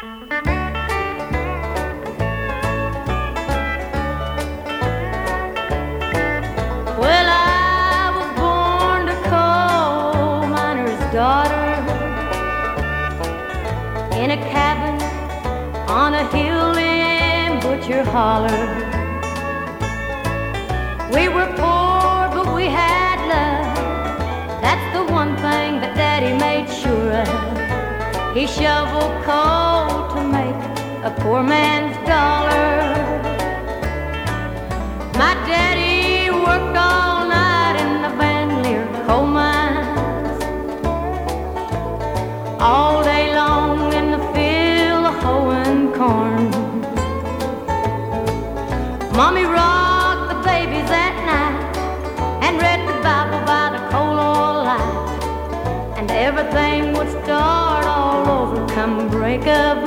Well, I was born a coal miner's daughter in a cabin on a hill in Butcher Holler. We were poor, but we had love. That's the one thing that Daddy made sure of. He shoveled coal to make a poor man's dollar. My daddy worked all night in the Van Leer coal mines, all day long in the field hoeing corn. Mommy rocked the babies at night and read the Bible by the coal oil light, and everything would start all over come break of